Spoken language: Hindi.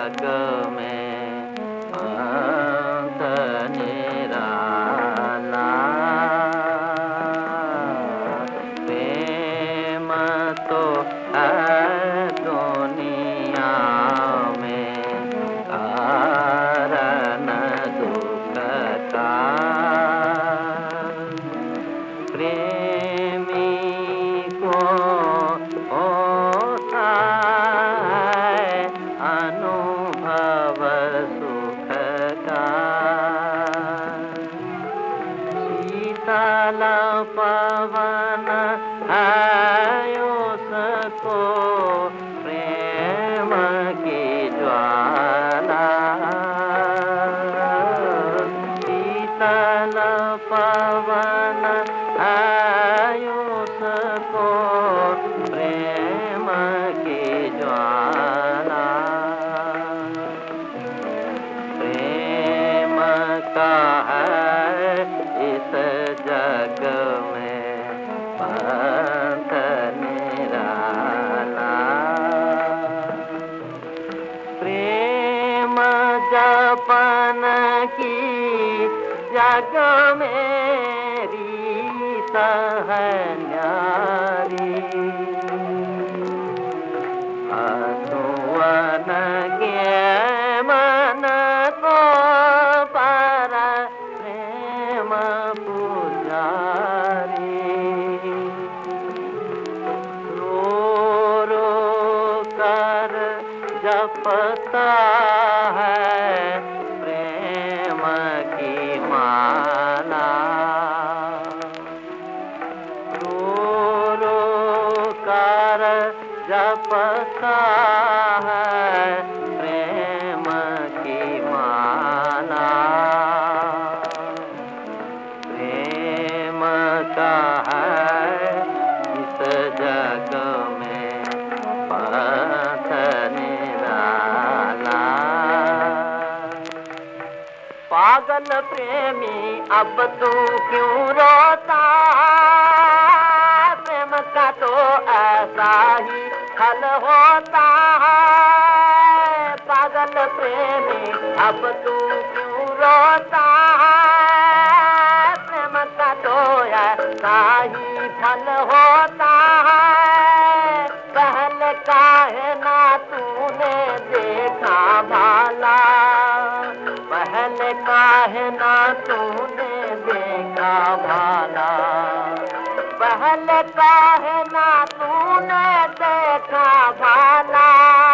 जग में पंथ निराला। प्रेम तो है दुनिया में कारण दुख का। प्रेमी को होता है अनुभव सुख का। शीतल पवन है उसको प्रेम की ज्वाला। शीतल पवन है उसको प्रेम की ज्वाला। प्रेम का है इस जग में पंथ निराला। प्रेम जपन की जग मेरी है न्यारी। हसुअन के मन को पर प्रेम पुजारी। रो रो कर जपता है प्रेम की माला। जपता है प्रेम की माला। प्रेम का है इस जग में पंथ निराला। पागल प्रेमी अब तू क्यों रोता। प्रेम का तो ऐसा ही फल होता है। पागल प्रेमी अब तू क्यों रोता है। प्रेम का तो ऐसा ही फल होता है। पहले काहे ना तूने देखा भाला। पहले काहे ना तूने देखा भाला। पहले काहे ना तूने देखा भाला।